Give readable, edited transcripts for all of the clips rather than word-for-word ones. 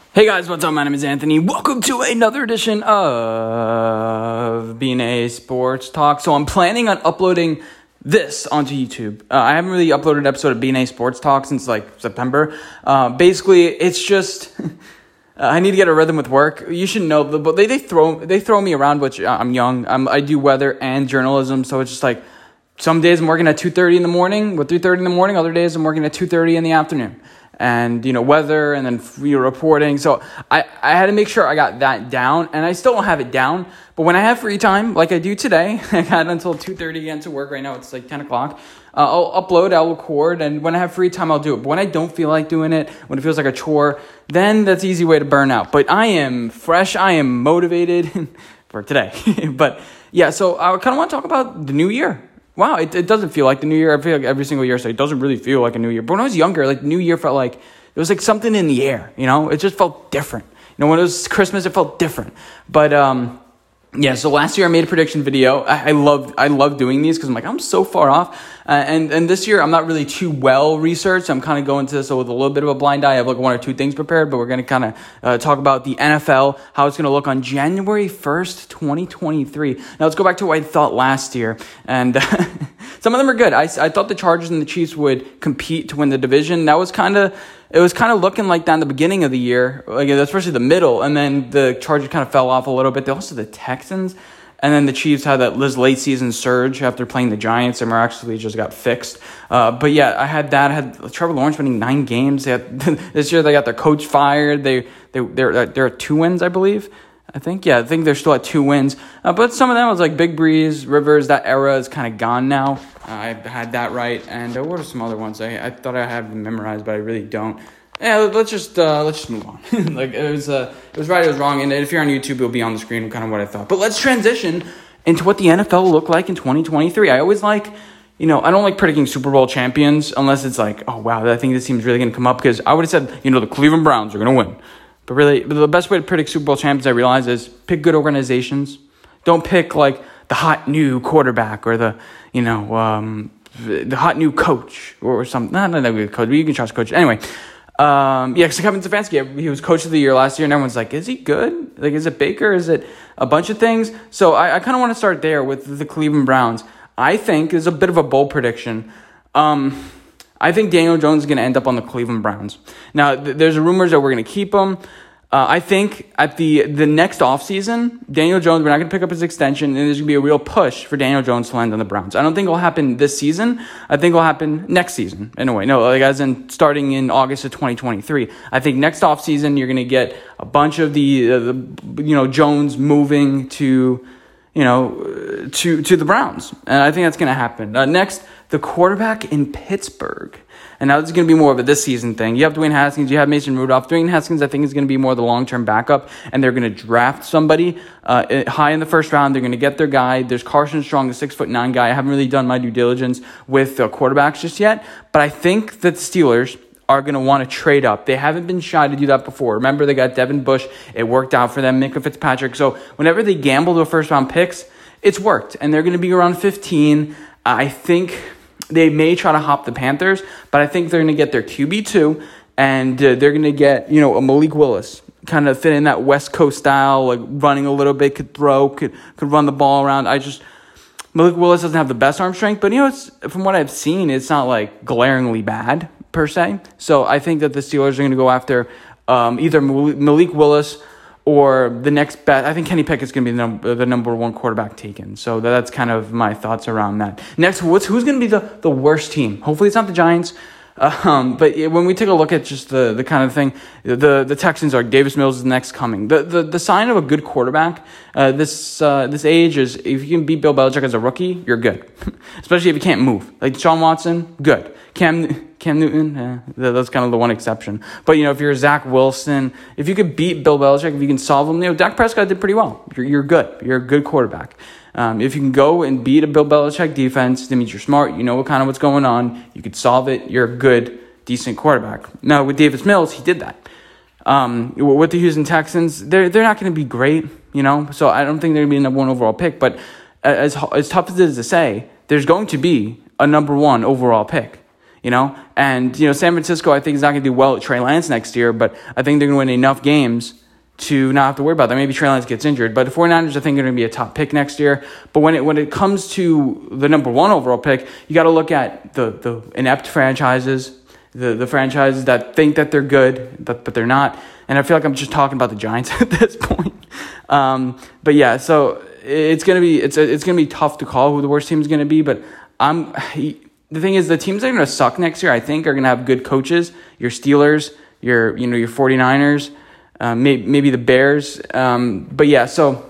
Hey guys, what's up? My name is Anthony. Welcome to another edition of BNA Sports Talk. So I'm planning on uploading this onto YouTube. I haven't really uploaded an episode of BNA Sports Talk since September. Basically, it's just I need to get a rhythm with work. You should know, but they throw me around, which I'm young. I do weather and journalism, so it's just like some days I'm working at 2:30 in the morning, 3:30 in the morning. Other days I'm working at 2:30 in the afternoon. And, weather and then reporting. So I had to make sure I got that down, and I still don't have it down. But when I have free time, like I do today, I got until 2:30 again to work. Right now it's 10 o'clock. I'll upload, I'll record, and when I have free time, I'll do it. But when I don't feel like doing it, when it feels like a chore, then that's an easy way to burn out. But I am fresh, I am motivated for today. But yeah, so I kind of want to talk about the new year. Wow, it doesn't feel like the new year. I feel like every single year, so it doesn't really feel like a new year. But when I was younger, the new year felt like it was like something in the air, It just felt different. When it was Christmas, it felt different. But yeah, so last year I made a prediction video. I love doing these because I'm so far off. And this year I'm not really too well researched. I'm kind of going to this with a little bit of a blind eye. I have one or two things prepared, but we're going to kind of talk about the NFL, how it's going to look on January 1st, 2023. Now let's go back to what I thought last year. And some of them are good. I thought the Chargers and the Chiefs would compete to win the division. It was kind of looking like that in the beginning of the year, especially the middle, and then the Chargers kind of fell off a little bit. They also the Texans, and then the Chiefs had this late season surge after playing the Giants, and miraculously just got fixed. But yeah, I had Trevor Lawrence winning 9 games. This year they got their coach fired. They're at 2 wins, I believe. I think they're still at 2 wins. But some of them was like Big Breeze, Rivers. That era is kind of gone now. I had that right. And what are some other ones? I thought I had them memorized, but I really don't. Yeah, let's just move on. It was right, it was wrong. And if you're on YouTube, it'll be on the screen, kind of what I thought. But let's transition into what the NFL will look like in 2023. I always I don't like predicting Super Bowl champions unless it's oh wow, I think this team's really going to come up, because I would have said, the Cleveland Browns are going to win. But really, the best way to predict Super Bowl champions, I realize, is pick good organizations. Don't pick the hot new quarterback or the hot new coach or something. Not a good coach, but you can trust coach. Anyway, because Kevin Stefanski, he was coach of the year last year, and everyone's like, is he good? Is it Baker? Is it a bunch of things? So I kind of want to start there with the Cleveland Browns. I think is a bit of a bold prediction. I think Daniel Jones is going to end up on the Cleveland Browns. Now, there's rumors that we're going to keep him. I think at the next offseason, Daniel Jones, we're not going to pick up his extension, and there's going to be a real push for Daniel Jones to land on the Browns. I don't think it'll happen this season. I think it'll happen next season, in a way. No, as in starting in August of 2023. I think next offseason, you're going to get a bunch of the Jones moving to the Browns. And I think that's going to happen. Next, the quarterback in Pittsburgh. And now this is going to be more of a this season thing. You have Dwayne Haskins, you have Mason Rudolph. Dwayne Haskins, I think, is going to be more the long-term backup, and they're going to draft somebody high in the first round. They're going to get their guy. There's Carson Strong, the 6'9" guy. I haven't really done my due diligence with quarterbacks just yet, but I think that the Steelers are going to want to trade up. They haven't been shy to do that before. Remember, they got Devin Bush. It worked out for them, Minka Fitzpatrick. So whenever they gamble to first-round picks, it's worked, and they're going to be around 15. I think they may try to hop the Panthers, but I think they're going to get their QB2, and they're going to get, a Malik Willis, kind of fit in that West Coast style, running a little bit, could throw, could run the ball around. Malik Willis doesn't have the best arm strength, but, it's from what I've seen, it's not, glaringly bad, per se. So I think that the Steelers are going to go after either Malik Willis or the next bet. I think Kenny Pickett's going to be the number 1 quarterback taken. So that's kind of my thoughts around that. Next, who's going to be the worst team? Hopefully it's not the Giants. But when we take a look at just the kind of thing, the Texans are Davis Mills is next coming. The sign of a good quarterback this age is if you can beat Bill Belichick as a rookie, you're good. Especially if you can't move. Like Deshaun Watson, good. Cam Newton, that's kind of the one exception. But, if you're Zach Wilson, if you could beat Bill Belichick, if you can solve him, Dak Prescott did pretty well. You're good. You're a good quarterback. If you can go and beat a Bill Belichick defense, that means you're smart. You know what's going on. You could solve it. You're a good, decent quarterback. Now, with Davis Mills, he did that. With the Houston Texans, they're not going to be great, So I don't think they're going to be a number 1 overall pick. But as tough as it is to say, there's going to be a number 1 overall pick. And, San Francisco, I think, is not going to do well at Trey Lance next year, but I think they're going to win enough games to not have to worry about that. Maybe Trey Lance gets injured, but the 49ers, I think, are going to be a top pick next year. But when it comes to the number one overall pick, you got to look at the inept franchises, the franchises that think that they're good, but they're not. And I feel like I'm just talking about the Giants at this point. But yeah, so it's gonna be tough to call who the worst team is gonna be. But the thing is, the teams that are gonna suck next year, I think, are gonna have good coaches. Your Steelers, your 49ers, maybe the Bears. But yeah, so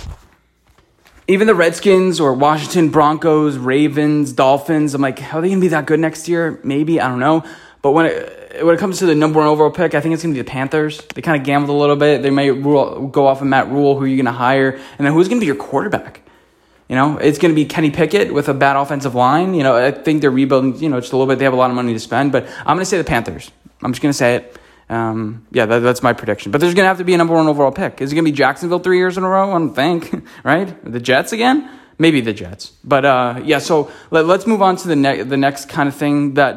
even the Redskins or Washington, Broncos, Ravens, Dolphins, I'm like, are they gonna be that good next year? Maybe, I don't know. But when it comes to the number one overall pick, I think it's going to be the Panthers. They kind of gambled a little bit. They may go off of Matt Rule, who you're going to hire, and then who's going to be your quarterback? It's going to be Kenny Pickett with a bad offensive line. I think they're rebuilding, just a little bit. They have a lot of money to spend, but I'm going to say the Panthers. I'm just going to say it. That's my prediction. But there's going to have to be a number one overall pick. Is it going to be Jacksonville 3 years in a row? I don't think, right? The Jets again? Maybe the Jets. But, so let's move on to the next kind of thing that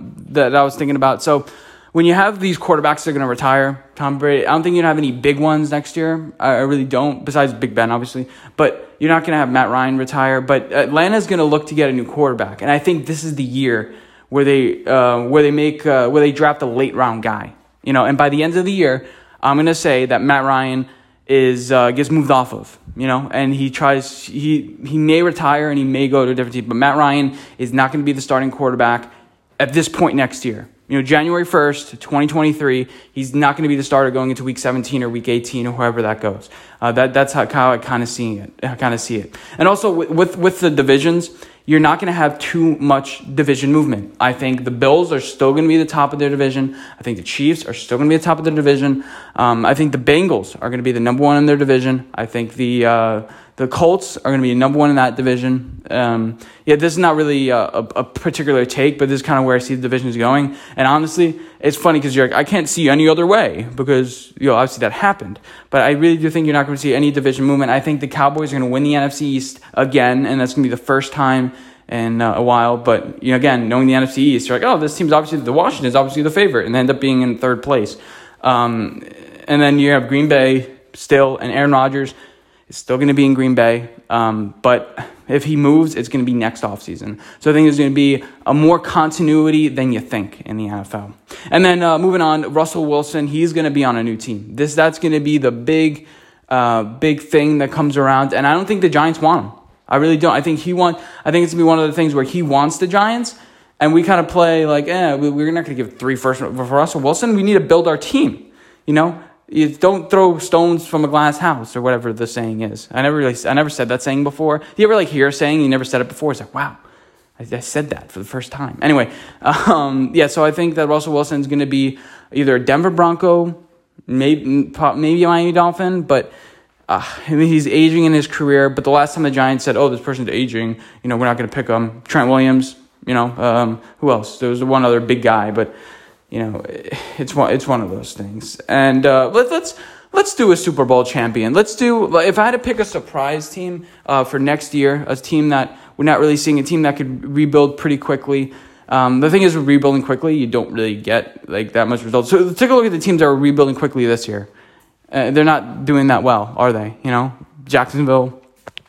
I was thinking about. So when you have these quarterbacks that are going to retire, Tom Brady, I don't think you're going to have any big ones next year. I really don't, besides Big Ben, obviously. But you're not going to have Matt Ryan retire. But Atlanta's going to look to get a new quarterback. And I think this is the year where they draft a late round guy. And by the end of the year, I'm going to say that Matt Ryan gets moved off of, and he may retire and he may go to a different team, but Matt Ryan is not going to be the starting quarterback at this point next year. January 1st, 2023, he's not going to be the starter going into week 17 or week 18 or whoever that goes. That's how I kind of see it. And also with the divisions, you're not going to have too much division movement. I think the Bills are still going to be the top of their division. I think the Chiefs are still going to be the top of their division. I think the Bengals are going to be the number one in their division. I think the Colts are going to be number one in that division. This is not really a particular take, but this is kind of where I see the division is going. And honestly, it's funny because you're like, I can't see any other way because, obviously that happened. But I really do think you're not going to see any division movement. I think the Cowboys are going to win the NFC East again, and that's going to be the first time in a while. But, again, knowing the NFC East, you're like, oh, this team's obviously, the Washington is obviously the favorite, and they end up being in third place. And then you have Green Bay still, and Aaron Rodgers is still going to be in Green Bay. But if he moves, it's going to be next offseason. So I think there's going to be a more continuity than you think in the NFL. And then moving on, Russell Wilson, he's going to be on a new team. That's going to be the big thing that comes around. And I don't think the Giants want him. I really don't. I think it's going to be one of the things where he wants the Giants, and we kind of play like, we're not going to give 3 first for Russell Wilson. We need to build our team, You don't throw stones from a glass house or whatever the saying is. I never said that saying before. You ever hear a saying, you never said it before? It's like, wow, I said that for the first time. Anyway, so I think that Russell Wilson is going to be either a Denver Bronco, maybe a Miami Dolphin, but he's aging in his career. But the last time the Giants said, oh, this person's aging, we're not going to pick him. Trent Williams, who else? There was one other big guy, but it's one of those things. And let's do a Super Bowl champion. If I had to pick a surprise team for next year, a team that we're not really seeing, a team that could rebuild pretty quickly. The thing is, with rebuilding quickly, you don't really get that much results. So take a look at the teams that are rebuilding quickly this year. They're not doing that well, are they? Jacksonville.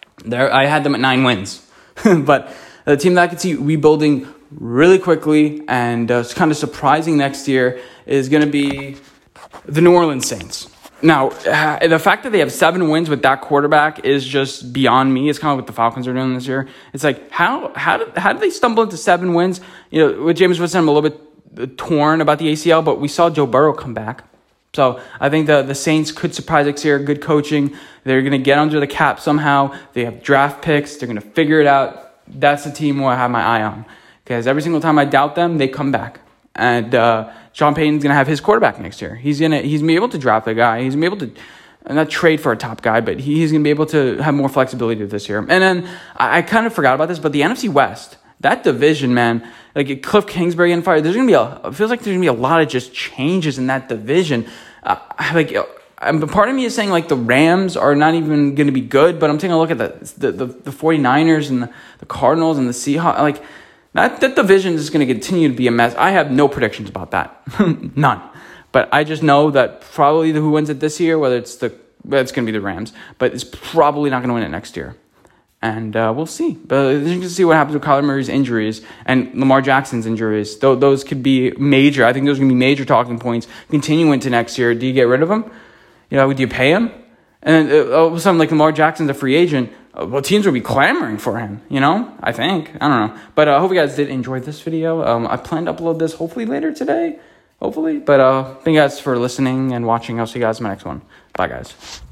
I had them at 9 wins, but the team that I could see rebuilding really quickly and it's kind of surprising next year is going to be the New Orleans Saints. Now, the fact that they have 7 wins with that quarterback is just beyond me. It's kind of what the Falcons are doing this year. It's like, how did they stumble into 7 wins? With Jameis Winston, I'm a little bit torn about the ACL, but we saw Joe Burrow come back. So I think the Saints could surprise next year. Good coaching. They're going to get under the cap somehow. They have draft picks. They're going to figure it out. That's the team where I have my eye on. Because every single time I doubt them, they come back. And Sean Payton's going to have his quarterback next year. He's going to be able to draft a guy. He's going to be able to not trade for a top guy, but he's going to be able to have more flexibility this year. And then I kind of forgot about this, but the NFC West, that division, man, like Cliff Kingsbury and fire, it feels like there's going to be a lot of just changes in that division. Part of me is saying the Rams are not even going to be good, but I'm taking a look at the 49ers and the Cardinals and the Seahawks. That division is going to continue to be a mess. I have no predictions about that. None. But I just know that probably who wins it this year, it's going to be the Rams, but it's probably not going to win it next year. And we'll see. But you can see what happens with Kyler Murray's injuries and Lamar Jackson's injuries. Those could be major. I think those are going to be major talking points continuing into next year. Do you get rid of him? Do you pay him? And all of a sudden, like Lamar Jackson's a free agent. Well, teams will be clamoring for him, I think. I don't know. But I hope you guys did enjoy this video. I plan to upload this hopefully later today. Hopefully. But thank you guys for listening and watching. I'll see you guys in my next one. Bye, guys.